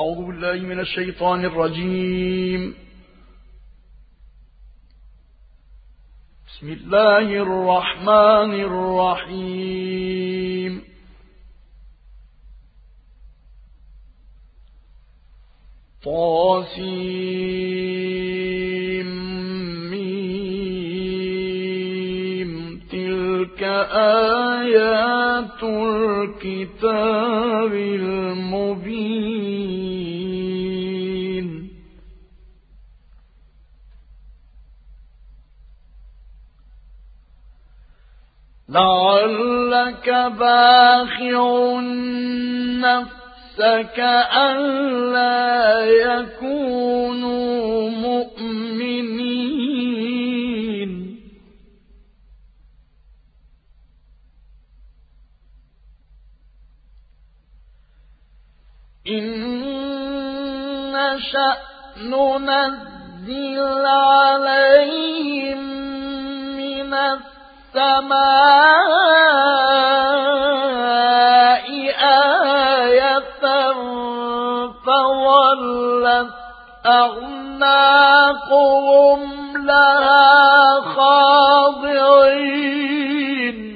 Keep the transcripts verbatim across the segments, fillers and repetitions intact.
أعوذ بالله من الشيطان الرجيم. بسم الله الرحمن الرحيم. طاسيم ميم تلك آيات الكتاب المبين. لعلك باخع نفسك ألا يكونوا مؤمنين. إن نشأ ننزل عليهم من السماء آية فظلت أعناقهم لها خاضعين.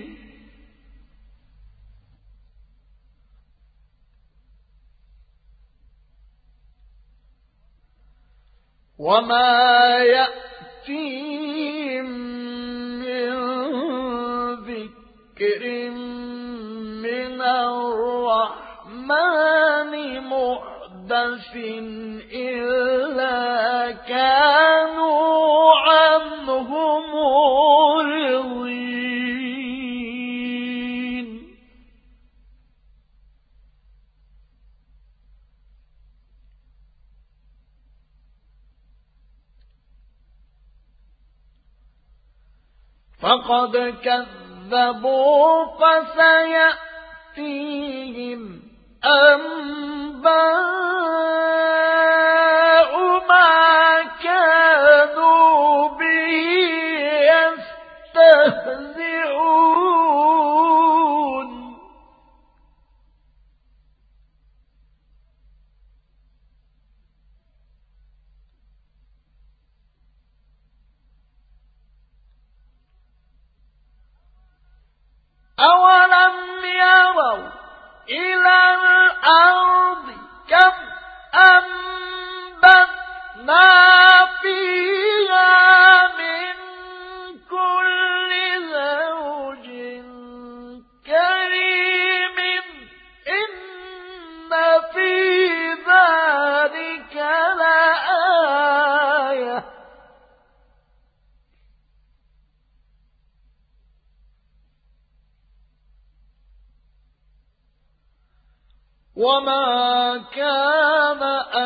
وما يأتيهم من ذكر من الرحمن محدث إلا كانوا عنه معرضين. فقد كذبوا فسيأتيهم أنباء ما كانوا به يستهزئون. أولم يروا إلى الأرض كم أنبتنا فيها من كل زوج كريم إن في ذلك لآية. وما كان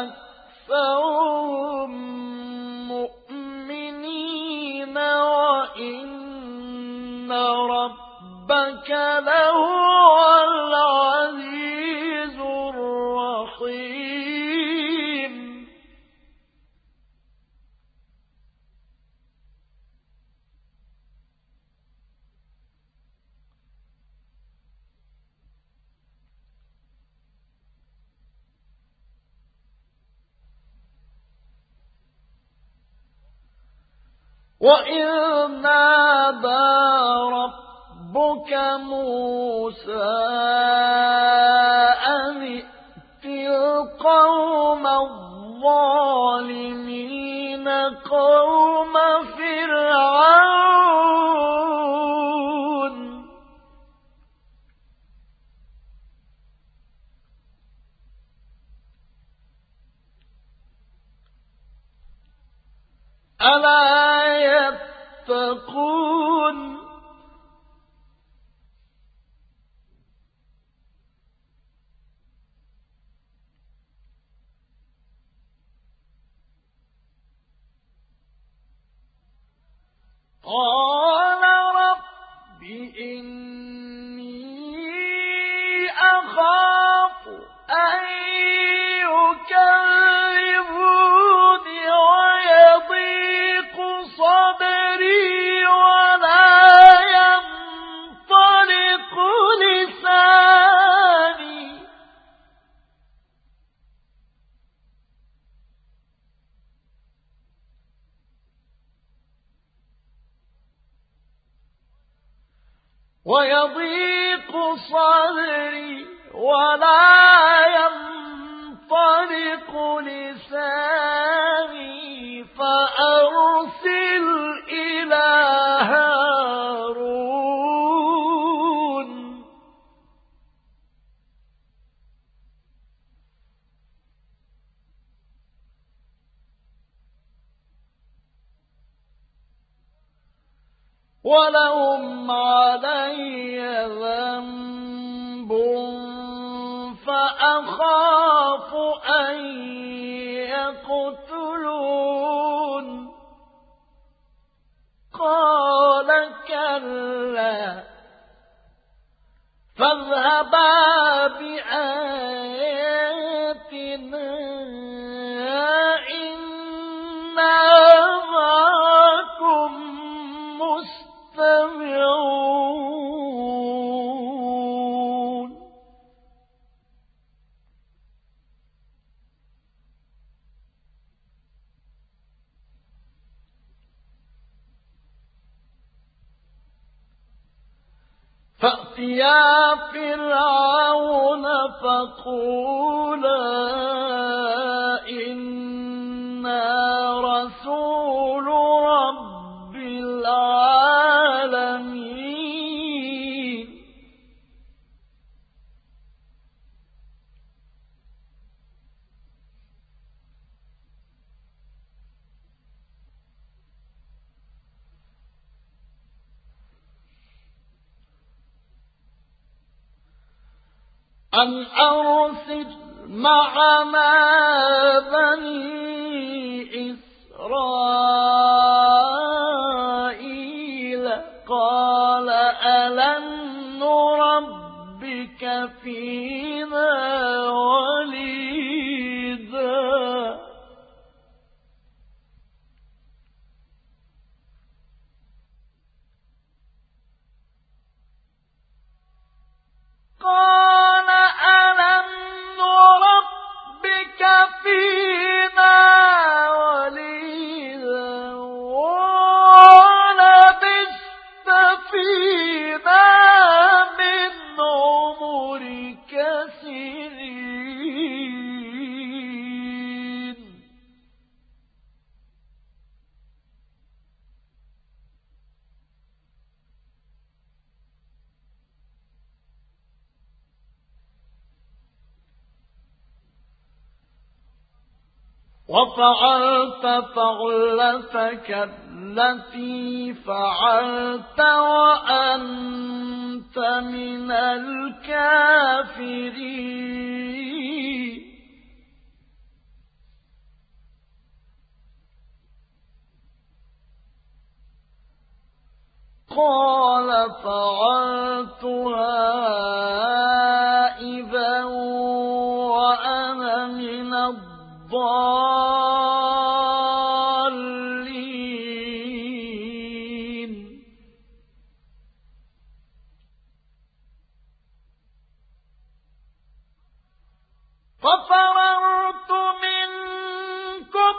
أكثرهم مؤمنين وإن ربك لهو العزيز الرحيم. وإذ نادى ربك موسى أن ائت القوم الظالمين قوم فرعون. ألا يتقون قال رب إني أخاف أن يكذبون ويضيق ويضيق صدري ولا ينطلق لساني فأرسل إلى هارون. ولهم علي ذنب فأخاف أن يقتلون. قال كلا فاذهبا بآياتنا إنا معكم مستمعون. فأتيا فرعون فقولا إنا رسول رب العالمين. أن أرسل معنا بني إسرائيل. قال ألم نربك فينا وليدا قال ألم نربك فينا وليدا ولبثت فينا من عمرك سنين. وفعلت فعلتك التي فعلت وأنت من الكافرين. قال فعلتها إذا وأنا من الضالين. ففررت منكم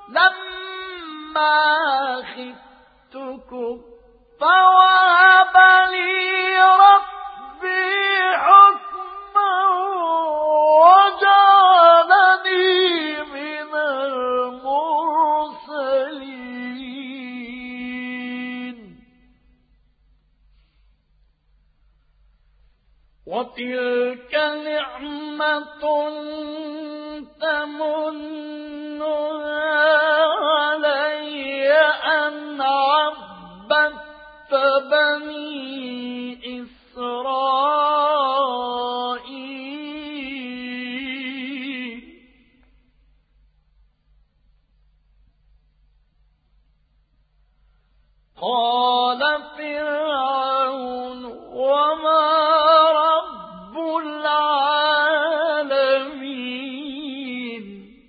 لما خفتكم فوهب لي ربي حكما وجعلني من المرسلين. وتلك نعمة تمنها علي أن عبدت بني إسرائيل. قال فرعون وما رب العالمين.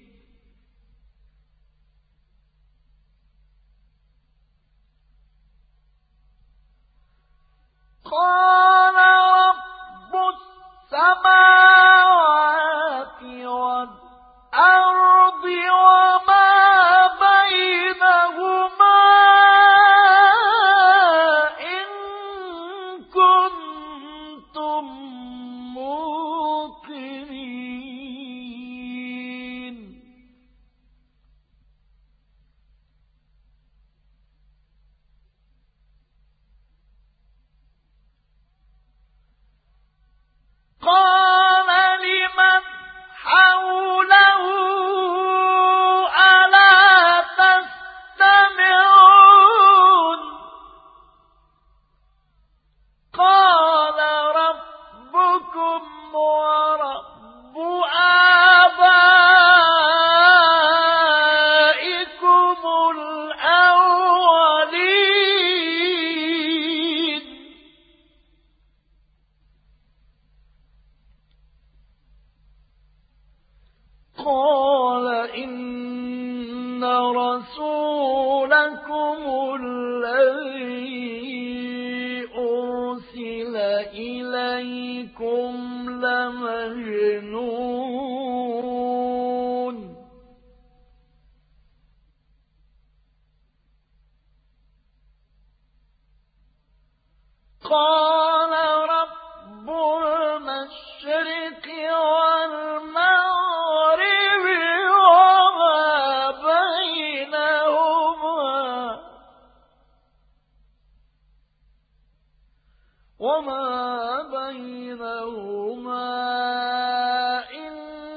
قال رب السماوات والأرض وما بينهما إن كنتم رسولكم الذي أرسل إليكم لمجنون قال رب المشرق والمغرب وما بينهما وما بينهما إن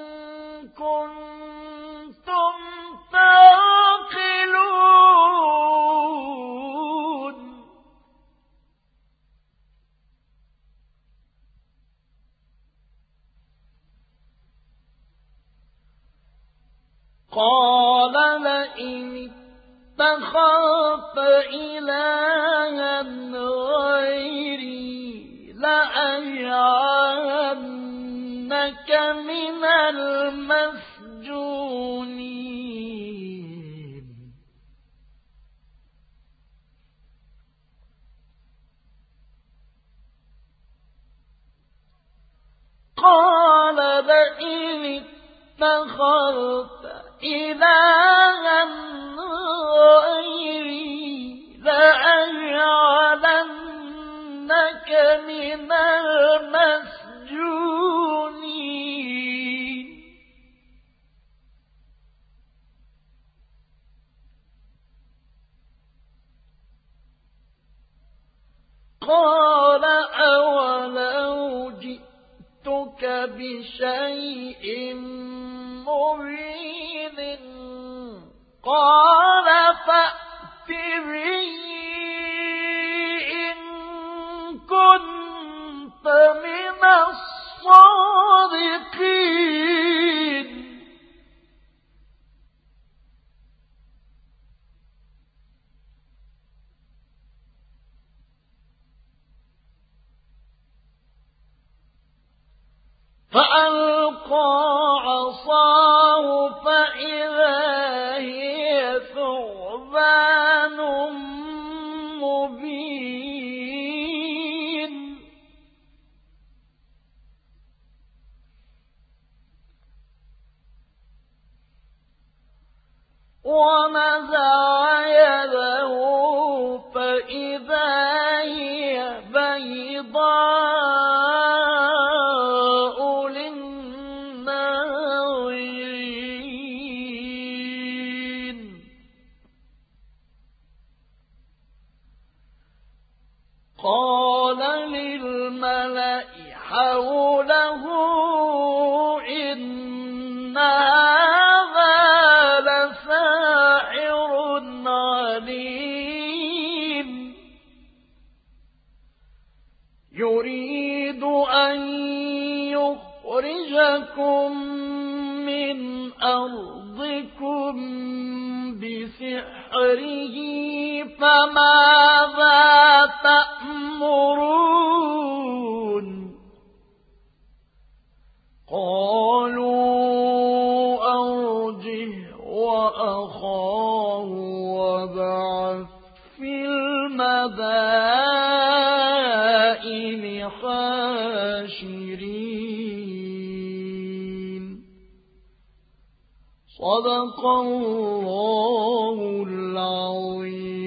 كنتم تعقلون قال لئن اتخذت إلها غيري لأجعلنك من المسجونين قال لئن اتخذت إلها غيري لأجعلنك من المسجونين قال أولو جئتك بشيء مبين قال فأت به إن كنت من الصادقين فألقى عصاه فإذا هي ثعبان مبين ونزع يده فإذا هي بيضاء للناظرين قال للملأ حوله إن هذا لساحر عليم يريد أن يخرجكم من أرضكم بسحره فماذا تأمرون قالوا أرجه وأخاه وابعث في المدائن حاشرين صدق الله العظيم.